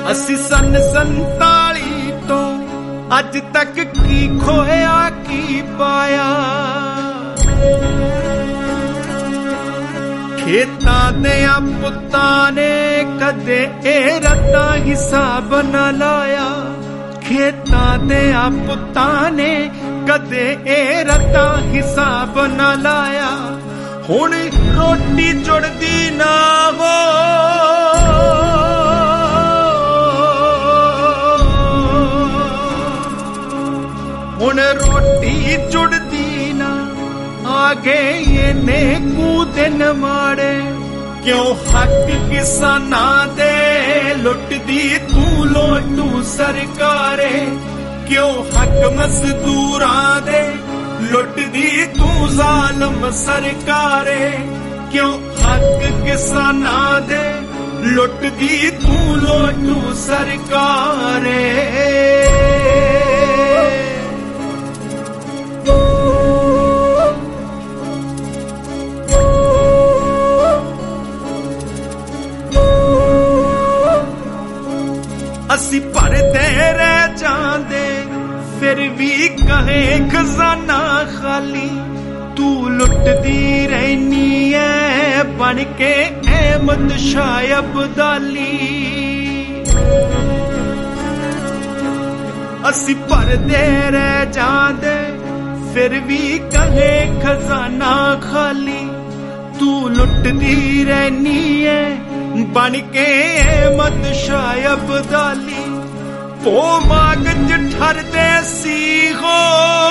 ਅਸੀਂ सन 47 ਤੋਂ ਅੱਜ ਤੱਕ ਕੀ ਖੋਇਆ ਕੀ ਪਾਇਆ। ਖੇਤਾਂ ਦਿਆਂ ਪੁੱਤਾਂ ਨੇ ਕਦੇ ਇਹ ਰੱਤਾਂ ਹਿਸਾਬ ਨਾ ਲਾਇਆ। ਖੇਤਾਂ ਦਿਆਂ ਪੁੱਤਾਂ ਨੇ ਕਦੇ ਇਹ ਰੱਤਾਂ ਹਿਸਾਬ ਨਾ ਲਾਇਆ। ਹੁਣ ਰੋਟੀ ਜੁੜਦੀ ਨਾ ਹੋ ਹੁਣ ਰੋਟੀ ਜੁੜਦੀ ਨਾ ਆ ਗਏ ਇਹਨੇ ਕੁ ਦਿਨ ਮਾੜੇ। ਕਿਉਂ ਹੱਕ ਕਿਸਾਨਾਂ ਦੇ ਲੁੱਟਦੀ ਤੂੰ ਲੋਟੂ ਸਰਕਾਰੇ। ਕਿਉਂ ਹੱਕ ਮਜ਼ਦੂਰਾਂ ਦੇ ਲੁੱਟਦੀ ਤੂੰ ਜ਼ਾਲਮ ਸਰਕਾਰੇ। ਕਿਉਂ ਹੱਕ ਕਿਸਾਨਾਂ ਦੇ ਲੁੱਟਦੀ ਤੂੰ ਲੋਟੂ ਸਰਕਾਰੇ। ਅਸੀਂ ਭਰਦੇ ਰਹਿ ਜਾਂਦੇ ਫਿਰ ਵੀ ਕਹੇ ਖਜ਼ਾਨਾ ਖਾਲੀ। ਤੂੰ ਲੁੱਟਦੀ ਰਹਿਨੀ ਐ ਬਣ ਕੇ ਅਹਿਮਦ ਸ਼ਾਹ ਅਬਦਾਲੀ। ਅਸੀਂ ਭਰਦੇ ਰਹਿ ਜਾਂਦੇ ਫਿਰ ਵੀ ਕਹੇ ਖਜ਼ਾਨਾ ਖਾਲੀ। ਤੂੰ ਲੁੱਟਦੀ ਰਹਿਨੀ ਐ ਬਣ ਕੇ ਅਹਿਮਦ ਸ਼ਾਹ ਅਬਦਾਲੀ। ਪੋ ਮਾਗ ਚ ਠਰਦੇ ਸੀ ਹੋ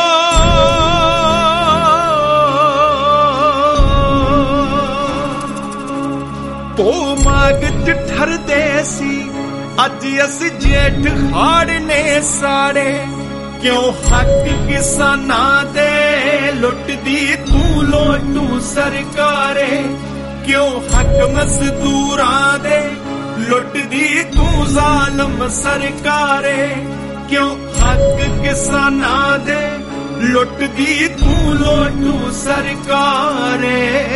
ਪੋ ਮਾਗ ਚ ਠਰਦੇ ਸੀ ਅੱਜ ਅਸੀਂ ਜੇਠ ਹਾੜ ਨੇ ਸਾੜੇ। ਕਿਉਂ ਹੱਕ ਕਿਸਾਨਾਂ ਦੇ ਲੁੱਟਦੀ ਤੂੰ ਲੋਟੂ ਸਰਕਾਰੇ। ਕਿਉਂ ਹੱਕ ਮਜ਼ਦੂਰਾਂ ਦੇ ਲੁੱਟਦੀ ਤੂੰ ਜ਼ਾਲਮ ਸਰਕਾਰੇ। ਕਿਉਂ ਹੱਕ ਕਿਸਾਨਾਂ ਦੇ ਲੁੱਟਦੀ ਤੂੰ ਲੋਟੂ ਸਰਕਾਰੇ।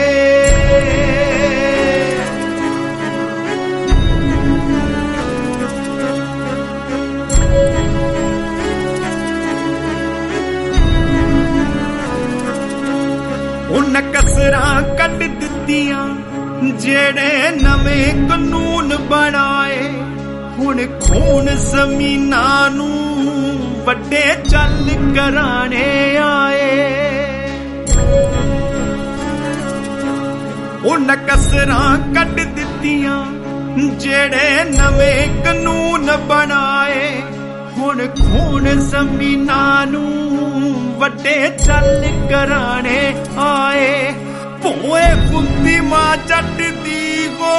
ਉਨ ਕਸਰਾਂ ਕੱਢ ਦਿੱਤੀਆਂ ਜਿਹੜੇ ਨਵੇਂ ਕਾਨੂੰਨ ਬਣਾਏ। ਹੁਣ ਖੂਨ ਜ਼ਮੀਨਾਂ ਨੂੰ ਵੱਡੇ ਚੱਲ ਕਰਾਣੇ ਆਏ। ਉਨ ਕਸਰਾਂ ਕੱਢ ਦਿੱਤੀਆਂ ਜਿਹੜੇ ਨਵੇਂ ਕਾਨੂੰਨ ਬਣਾਏ। ਹੁਣ ਖੂਨ ਜ਼ਮੀਨਾਂ ਨੂੰ ਵੱਡੇ ਚੱਲ ਕਰਾਣੇ ਆਏ। ਭੋਏ ਹੁੰਦੀ ਮਾਂ ਜੱਟ ਦੀ ਗੋ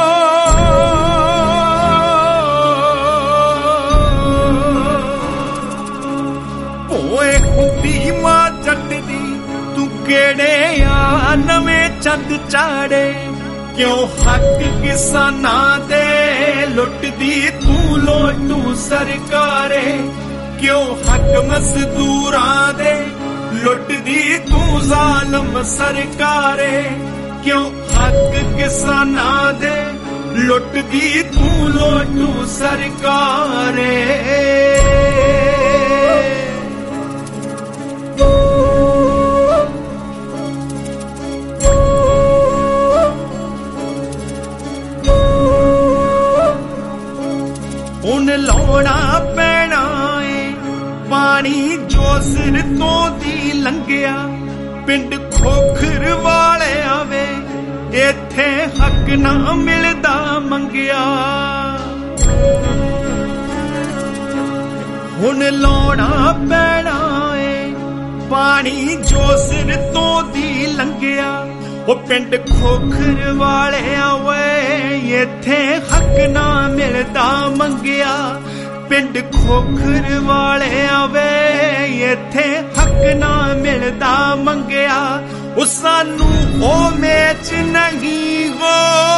ਭੋਏ ਹੁੰਦੀ ਮਾਂ ਜੱਟ ਦੀ ਤੂੰ ਕਿਹੜੇ ਆ ਨਵੇਂ ਚੰਦ ਚਾੜੇ। ਕਿਉਂ ਹੱਕ ਕਿਸਾਨਾਂ ਦੇ ਲੁੱਟਦੀ ਤੂੰ ਲੋਟੂ ਸਰਕਾਰੇ। ਕਿਉਂ ਹੱਕ ਮਜ਼ਦੂਰਾਂ ਦੇ ਲੁੱਟਦੀ ਤੂੰ ਜ਼ਾਲਮ ਸਰਕਾਰੇ। ਕਿਉਂ ਹੱਕ ਕਿਸਾਨਾਂ ਦੇ ਲੁੱਟਦੀ ਤੂੰ ਲੋਟੂ ਸਰਕਾਰੇ। ਹੁਣ ਲਾਉਣਾ ਪੈਣਾ ਏ ਪਾਣੀ ਜੋ ਸਿਰ ਤੋਂ ਦੀ ਲੰਘਿਆ। ਪਿੰਡ ਖੋਖਰ ਵਾਲਿਆਂ ਵੇ ਇੱਥੇ ਹੱਕ ਨਾ ਮਿਲਦਾ ਮੰਗਿਆ। ਹੁਣ ਲਾਉਣਾ ਪੈਣਾ ਏ ਪਾਣੀ ਜੋ ਸਿਰ ਤੋਂ ਦੀ ਲੰਘਿਆ। ਉਹ ਪਿੰਡ ਖੋਖਰ ਵਾਲਿਆਂ ਵੇ ਇੱਥੇ ਹੱਕ ਨਾ ਮਿਲਦਾ ਮੰਗਿਆ। ਪਿੰਡ ਖੋਖਰ ਵਾਲਿਆਂ ਵੇ ਇੱਥੇ ਹੱਕ ਨਾ ਮਿਲਦਾ ਮੰਗਿਆ। ਉਹ ਸਾਨੂੰ ਉਹ ਮੇਚ ਨਹੀਂ ਹੋ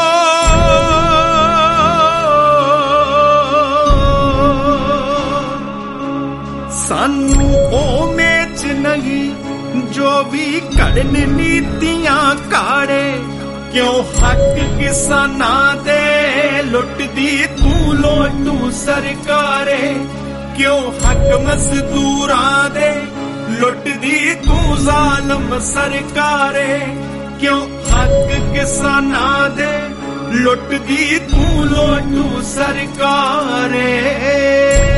ਸਾਨੂੰ ਉਹ ਮੇਚ ਨਹੀਂ ਜੋ ਵੀ ਘੜਨ ਨੀਤੀਆਂ ਕਾੜੇ। ਕਿਉਂ ਹੱਕ ਕਿਸਾਨਾਂ ਦੇ ਲੁੱਟਦੀ ਤੂੰ ਲੋਟੂ ਸਰਕਾਰੇ क्यों हक मजदूरां दे लुटदी तू जालम सरकारे क्यों हक किसानां दे लुटदी तू लोटू सरकारे